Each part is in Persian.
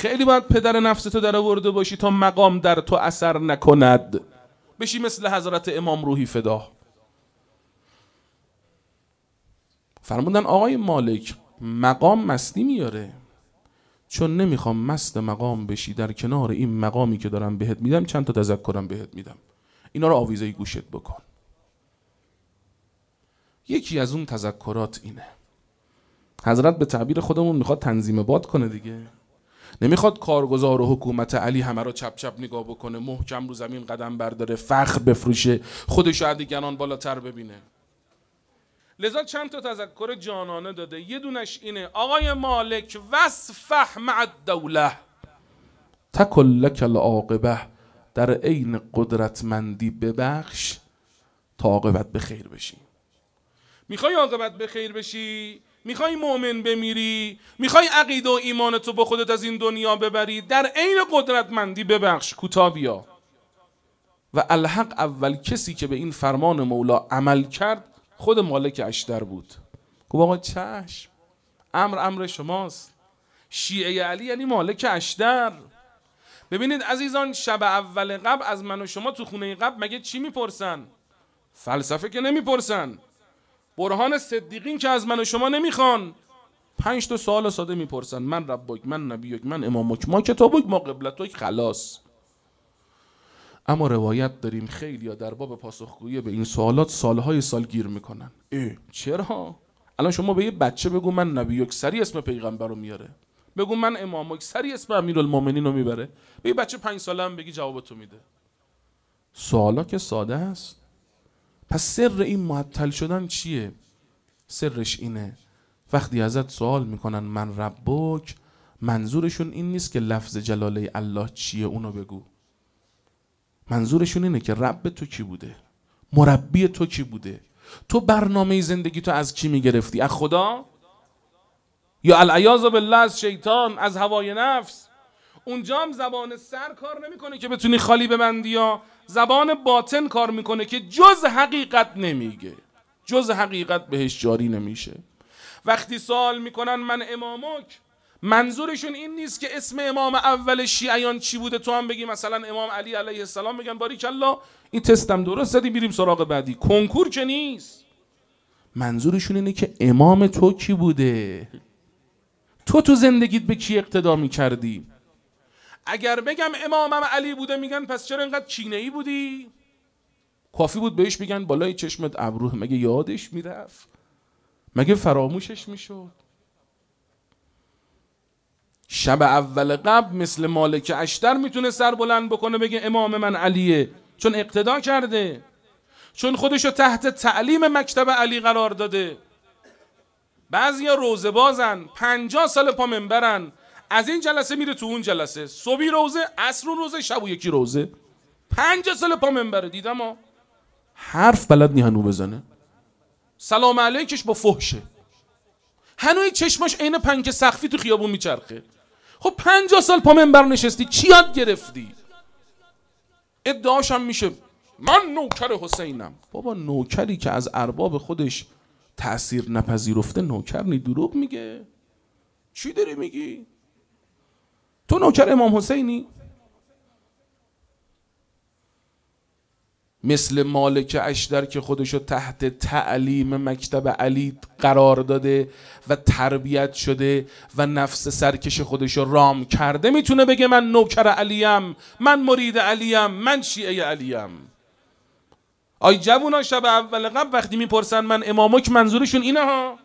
خیلی باید پدر نفستو در آورده باشی تا مقام در تو اثر نکند، بشی مثل حضرت امام روحی فدا. فرمودن آقای مالک مقام مستی میاره، چون نمیخوام مست مقام بشی، در کنار این مقامی که دارم بهت میدم چند تا تذکرم بهت میدم، اینا رو آویزه گوشت بکن. یکی از اون تذکرات اینه، حضرت به تعبیر خودمون میخواد تنظیم باد کنه دیگه، نمیخواد کارگزار و حکومت علی همه رو چپ چپ نگاه بکنه، محکم رو زمین قدم برداره، فخر بفروشه، خودش و دیگران بالاتر ببینه. لذا چند تا تذکر جانانه داده. یه دونش اینه آقای مالک وصفح مع الدوله تکل لک العاقبه، در عین قدرتمندی ببخش تا عاقبت به خیر بشی. میخوای عاقبت به خیر بشی، میخوای مؤمن بمیری، میخوای عقیده و ایمانتو با خودت از این دنیا ببری، در عین قدرتمندی ببخش، کوتاه بیا. و الحق اول کسی که به این فرمان مولا عمل کرد خود مالک اشتر بود. گفت آقا چشم، امر شماست. شیعه علی یعنی مالک اشتر. ببینید عزیزان، شب اول قبل از من و شما تو خونه قبل مگه چی میپرسن؟ فلسفه که نمیپرسن، برهان صدیقین که از من و شما نمیخوان، 5 تا سوال ساده میپرسن: من ربک، من نبیک، من امامک، ما کتابک، ما قبلتک، خلاص. اما روایت داریم خیلیا در باب پاسخگویی به این سوالات سالهای سال گیر میکنن. چرا؟ الان شما به یه بچه بگو من نبیک، سری اسم پیغمبر رو میاره. بگو من امامک، سری اسم امیرالمومنین رو میبره. به یه بچه 5 ساله هم بگی جوابتو میده. سوالا که ساده است. پس سر این معطل شدن چیه؟ سرش اینه وقتی ازت سوال میکنن من ربک، منظورشون این نیست که لفظ جلاله الله چیه اونو بگو. منظورشون اینه که رب تو کی بوده، مربی تو کی بوده، تو برنامه زندگی تو از کی میگرفتی؟ از خدا یا العیاذ بالله از شیطان، از هوای نفس؟ اونجا هم زبان سر کار نمیکنه که بتونی خالی ببندی، یا زبان باطن کار میکنه که جز حقیقت نمیگه، جز حقیقت بهش جاری نمیشه. وقتی سوال میکنن من امامک، منظورشون این نیست که اسم امام اول شیعیان چی بوده تو هم بگی مثلا امام علی علیه السلام، بگن باریکالله این تستم درست زدی میریم سراغ بعدی. کنکور که نیست. منظورشون اینه که امام تو کی بوده، تو زندگیت به کی اقتدا میکردی. اگر بگم امامم علی بوده میگن پس چرا اینقدر کینه‌ای بودی؟ کافی بود بهش بگن بالای چشمت ابروه، مگه یادش میرفت؟ مگه فراموشش میشد؟ شب اول قبل مثل مالک اشتر میتونه سر بلند بکنه بگه امام من علیه، چون اقتدا کرده، چون خودشو تحت تعلیم مکتب علی قرار داده. بعضیا روزه بازن، 50 سال پا منبرن، از این جلسه میره تو اون جلسه، صبحی روزه، عصر روزه، شب و یکی روزه، 50 سال پا منبره. دیدم ها، حرف بلد نی هنو بزنه، سلام علیکش با فحشه، هنوی چشماش عین پنکه سقفی تو خیابون میچرخه. خب 50 سال پا منبر نشستی، چی یاد گرفتی؟ ادعاش هم میشه من نوکر حسینم. بابا نوکری که از ارباب خودش تأثیر نپذیرفته نوکر نی، دروغ میگه. چی داری میگی؟ تو نوکر امام حسینی؟ مثل مالک اشتر که خودشو تحت تعلیم مکتب علی قرار داده و تربیت شده و نفس سرکش خودشو رام کرده، میتونه بگه من نوکر علیم، من مرید علیم، من شیعه علیم. آی جوونا، شب اول قبل وقتی میپرسن من امامک، منظورشون اینه ها.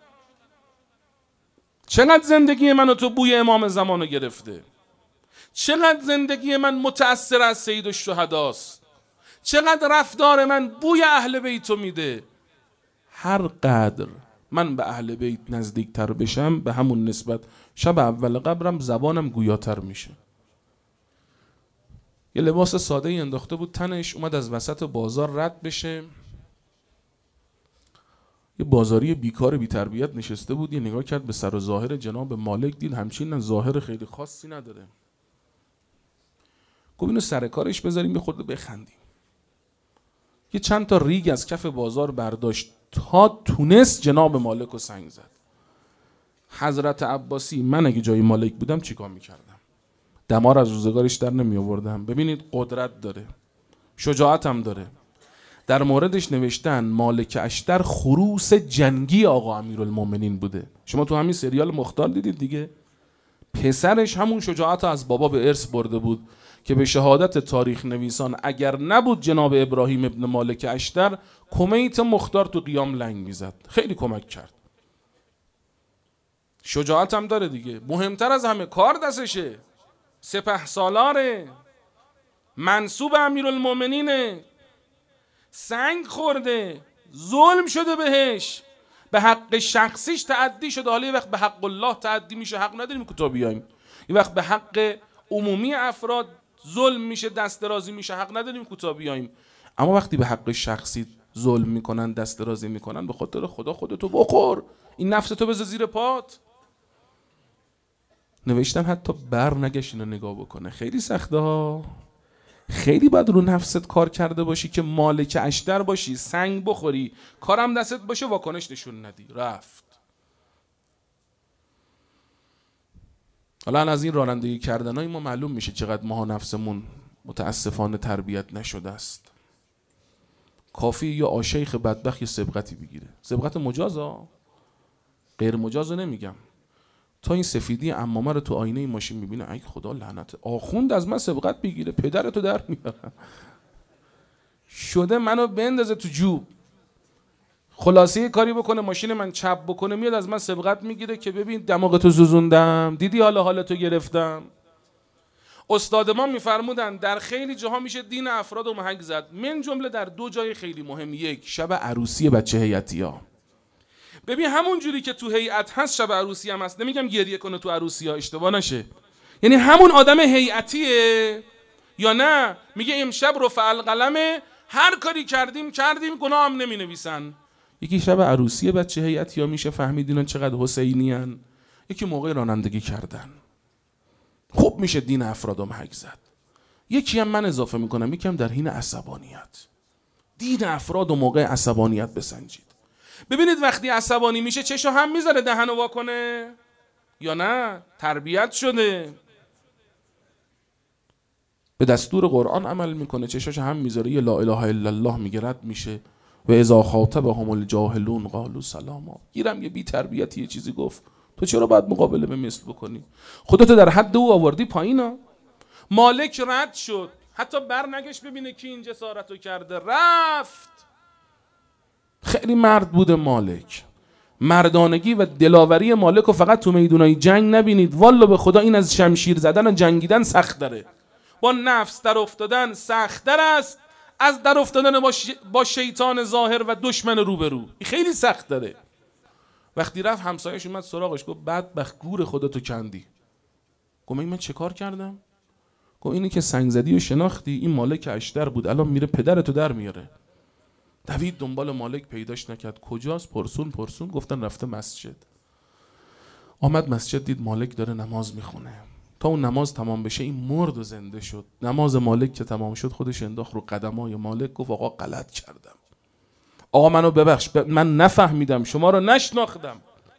چقدر زندگی من و تو بوی امام زمانو گرفته، چقدر زندگی من متأثر از سید الشهداست، چقدر رفتار من بوی اهل بیتو میده. هر قدر من به اهل بیت نزدیکتر بشم، به همون نسبت شب اول قبرم زبانم گویاتر میشه. یه لباس ساده ای انداخته بود تنش، اومد از وسط بازار رد بشه، یه بازاری بیکار بی تربیت نشسته بود، یه نگاه کرد به سر و ظاهر جناب مالک، دید همچین ظاهر خیلی خاصی نداره. گفت اینو سر کارش بذاریم یه خورده بخندیم. یه چند تا ریگ از کف بازار برداشت تا تونست جناب مالک رو سنگ زد. حضرت عباسی، من اگه جای مالک بودم چیکار میکردم؟ دمار از روزگارش در نمی آوردم. ببینید قدرت داره، شجاعت هم داره. در موردش نوشتن مالک اشتر خروس جنگی آقا امیرالمومنین بوده. شما تو همین سریال مختار دیدید دیگه، پسرش همون شجاعت از بابا به ارث برده بود که به شهادت تاریخ نویسان اگر نبود جناب ابراهیم ابن مالک اشتر، کمیت مختار تو قیام لنگ میزد. خیلی کمک کرد. شجاعت هم داره دیگه. مهمتر از همه کار دستشه، سپهسالاره، منصوب امیرالمومنینه، سنگ خورده، ظلم شده بهش، به حق شخصیش تعدی شده. حالا یه وقت به حق الله تعدی میشه، حق نداریم کوتاه بیایم. یه وقت به حق عمومی افراد ظلم میشه، دست درازی میشه، حق نداریم کوتاه بیایم. اما وقتی به حق شخصی ظلم میکنن، دست درازی میکنن، به خاطر خدا خودتو بخور، این نفستو بذار زیر پات. نوشتن حتی بر نگش اینو نگاه بکنه. خیلی سخته ها. خیلی باید رو نفست کار کرده باشی که مالک اشتر باشی، سنگ بخوری، کارم دستت باشه، واکنش نشون ندی، رفت. حالا از این رانندگی کردنای ما معلوم میشه چقدر ماها نفسمون متاسفانه تربیت نشده است. کافی یا آشیخ بدبخت یه سبقتی بگیره، سبقت مجازا، غیر مجازا نمیگم، تا این سفیدی عمامه رو تو آینه این ماشین میبینه، ای خدا لعنت، آخوند از من سبقت بگیره، پدرتو در میارم، شده منو بندازه تو جوب، خلاصه کاری بکنه ماشین من چپ بکنه، میاد از من سبقت میگیره که ببین دماغتو زوزوندم، دیدی حالتو گرفتم. استاد ما میفرمودن در خیلی جاها میشه دین افراد رو محک زد، من جمله در 2 جای خیلی مهم. یک، شب عروسی بچه هیئتی‌ها. ببین همون جوری که تو هیئت هست شب عروسی هم هست. نمیگم گریه کنه تو عروسی ها، اشتباه نشه، یعنی همون آدم هیئتیه یا نه میگه امشب رفع القلم، هر کاری کردیم گناه هم نمی نویسن. یکی شب عروسی بچه هیئتی‌ها میشه فهمید اینا چقدر حسینی ان. یکی موقع رانندگی کردن. خوب میشه دین افراد رو محک زد. یکی هم من اضافه میکنم، یکم در حین عصبانیت، دین افراد و موقع عصبانیت بسنجید. ببینید وقتی عصبانی میشه چشو هم میذاره دهنو واکنه یا نه؟ تربیت شده، به دستور قرآن عمل میکنه، چشاش هم میذاره، یه لا اله الا الله میگه، رد میشه. و اذا خاطبهم الجاهلون قالوا سلاما. گیرم یه بی تربیتی یه چیزی گفت، تو چرا باید مقابله به مثل بکنی؟ خودتو در حد او آوردی پایینا. مالک رد شد، حتی بر نگش ببینه کی این جسارتو کرده، رفت. خیلی مرد بوده مالک. مردانگی و دلاوری مالک رو فقط تو میدونای جنگ نبینید، والله به خدا این از شمشیر زدن و جنگیدن سخت داره. با نفس در افتادن سخت در است از در افتادن با شیطان ظاهر و دشمن روبرو. خیلی سخت داره. وقتی رفت همسایه‌اش اومد سراغش، گفت بدبخت گور خودتو کندی. گفت من چه کار کردم؟ گفت اینی که سنگ زدی و شناختی، این مالک اشتر بود، الان میره پدرتو در میاره. دوید دنبال مالک، پیداش نکرد. کجاست؟ پرسون گفتن رفته مسجد. آمد مسجد، دید مالک داره نماز میخونه. تا اون نماز تمام بشه این مرد و زنده شد. نماز مالک که تمام شد خودش انداخت رو قدمای مالک، گفت آقا غلط کردم، آقا منو ببخش، من نفهمیدم، شما رو نشناختم.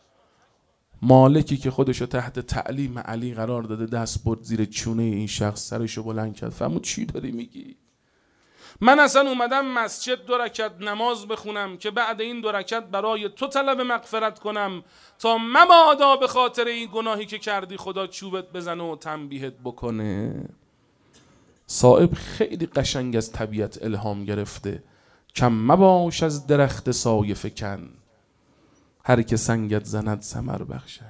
مالکی که خودشو تحت تعلیم علی قرار داده دست برد زیر چونه این شخص، سرشو بلند کرد، فرمود چی داری میگی؟ من اصلا اومدم مسجد 2 رکعت نماز بخونم که بعد این 2 رکعت برای تو طلب مغفرت کنم تا مبادا به خاطر این گناهی که کردی خدا چوبت بزنه و تنبیهت بکنه. صاحب خیلی قشنگ از طبیعت الهام گرفته. کم مباش از درخت سایه فکن، هر که سنگت زند ثمر بخشش.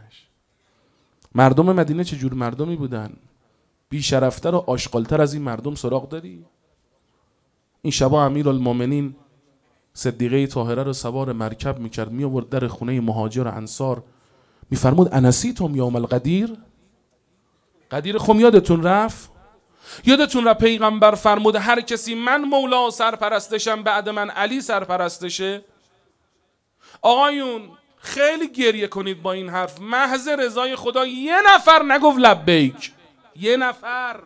مردم مدینه چجور مردمی بودن؟ بی شرفتر و آشغالتر از این مردم سراغ داری؟ این شبا امیرالمومنین صدیقه طاهره رو سوار مرکب میکرد، می آورد در خونه مهاجر انصار، میفرمود انسیتم یوم القدیر؟ قدیر خم یادتون رفت؟ یادتون رفت پیغمبر فرمود هر کسی من مولا سرپرستشم بعد من علی سرپرستشه؟ آقایون خیلی گریه کنید با این حرف. محض رضای خدا 1 نفر نگفت لبیک. 1 نفر.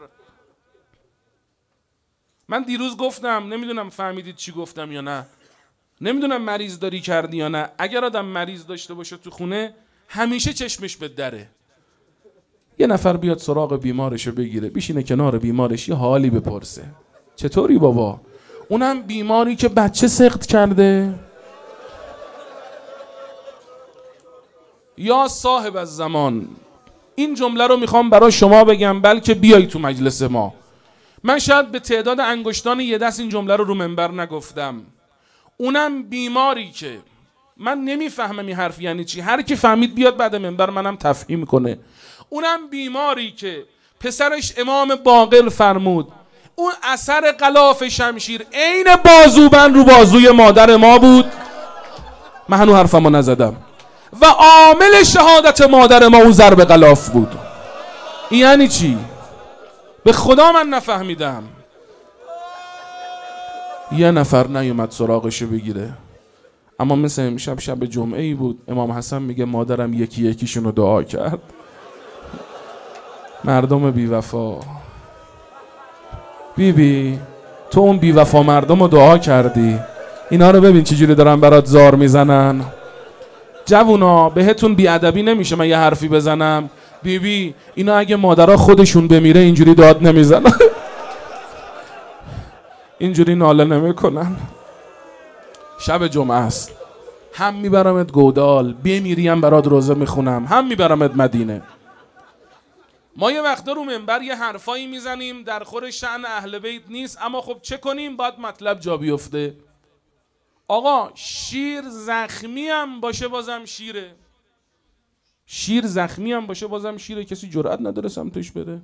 من دیروز گفتم، نمیدونم فهمیدید چی گفتم یا نه، نمیدونم مریض داری کردی یا نه. اگر آدم مریض داشته باشه تو خونه همیشه چشمش به دره، یه نفر بیاد سراغ بیمارشو بگیره، بشینه کنار بیمارش یه حالی بپرسه، چطوری بابا؟ اونم بیماری که بچه سقط کرده. یا صاحب الزمان، این جمله رو میخوام برای شما بگم، بلکه بیای تو مجلس ما. من شاید به تعداد انگشتان یه دست این جمله رو منبر نگفتم. اونم بیماری که من نمیفهمم این حرف یعنی چی، هر کی فهمید بیاد بعد منبر منم تفهیم کنه. اونم بیماری که پسرش امام باقر فرمود اون اثر غلاف شمشیر عین بازوبند رو بازوی مادر ما بود. من هنوز حرفمو نزدم. و عامل شهادت مادر ما اون ضرب غلاف بود. این یعنی چی؟ به خدا من نفهمیدم. یه نفر نیومد سراغشو بگیره. اما مثل امشب شب جمعه ای بود، امام حسن میگه مادرم یکی یکیشونو دعا کرد. مردم بیوفا. بیبی تو اون بیوفا مردم رو دعا کردی؟ اینا رو ببین چجوری دارن برات زار میزنن. جوونا بهتون بیادبی نمیشه من یه حرفی بزنم؟ بیبی اینا اگه مادرها خودشون بمیره اینجوری داد نمیزنن. اینجوری ناله نمیکنن. شب جمعه است، هم میبرمت گودال، بمیریم برات روزه میخونم، هم میبرمت مدینه. ما یه وقتا رو منبر یه حرفایی میزنیم در خور شأن اهل بیت نیست، اما خب چه کنیم، باید مطلب جا بیفته. آقا شیر زخمی هم باشه بازم شیره. شیر زخمی هم باشه بازم شیره. کسی جرئت نداره سمتش بره.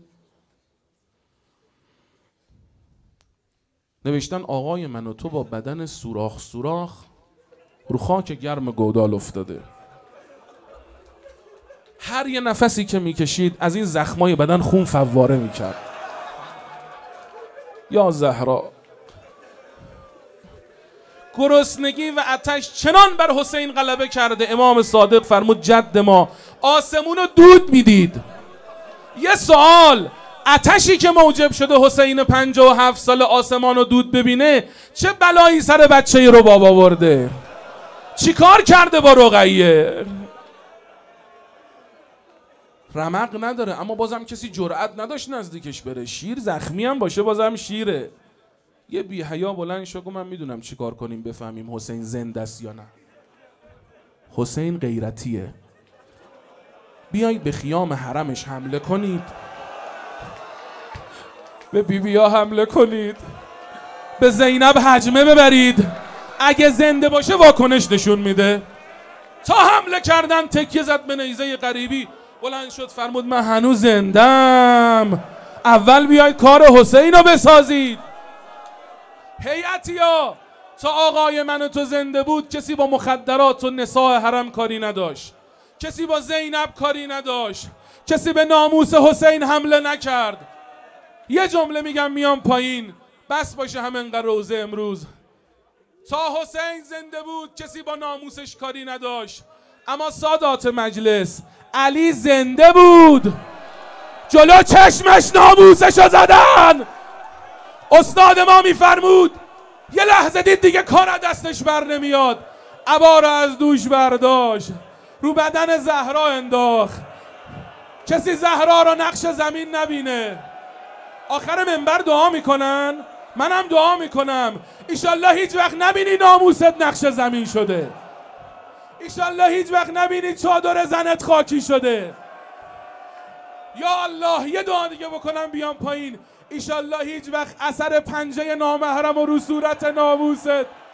نوشتن آقای من و تو با بدن سوراخ سوراخ رو خاک گرم گودال افتاده. هر یه نفسی که میکشید از این زخمای بدن خون فواره میکرد. یا زهرا، گرسنگی و آتش چنان بر حسین غلبه کرده، امام صادق فرمود جد ما آسمون رو دود میدید. یه سوال، آتشی که موجب شده حسین 57 سال آسمان رو دود ببینه چه بلایی سر بچه رباب آورده؟ چی کار کرده با رقیه؟ رمق نداره اما بازم کسی جرئت نداشت نزدیکش بره. شیر زخمی هم باشه بازم شیره. یه بی حیا بلند شو گفت من میدونم چی کار کنیم بفهمیم حسین زنده است یا نه. حسین غیرتیه. بیایید به خیام حرمش حمله کنید، به بیبیا حمله کنید، به زینب هجمه ببرید، اگه زنده باشه واکنش نشون میده. تا حمله کردن تکیه زد به نیزه غریبی، بلند شد فرمود من هنوز زندم، اول بیاید کار حسین رو بسازید. هیئتیا، تا آقای من و تو زنده بود کسی با مخدرات و نساء حرم کاری نداشت، کسی با زینب کاری نداشت، کسی به ناموس حسین حمله نکرد. یه جمله میگم میام پایین، بس باشه همینقدر روزه امروز. تا حسین زنده بود کسی با ناموسش کاری نداشت، اما سادات مجلس علی زنده بود، جلو چشمش ناموسشو زدن. استاد ما میفرمود یه لحظه دید دیگه کار از دستش بر نمیاد، عبا رو از دوش برداشت، رو بدن زهرا انداخت. کسی زهرا رو نقش زمین نبینه. آخر منبر دعا میکنن، منم دعا میکنم ایشالله هیچ وقت نبینی ناموست نقش زمین شده، ایشالله هیچ وقت نبینی چادر زنت خاکی شده. یا الله یه دعا دیگه بکنم بیام پایین، ایشالله هیچ وقت اثر پنجه نامحرم و رو صورت ناموست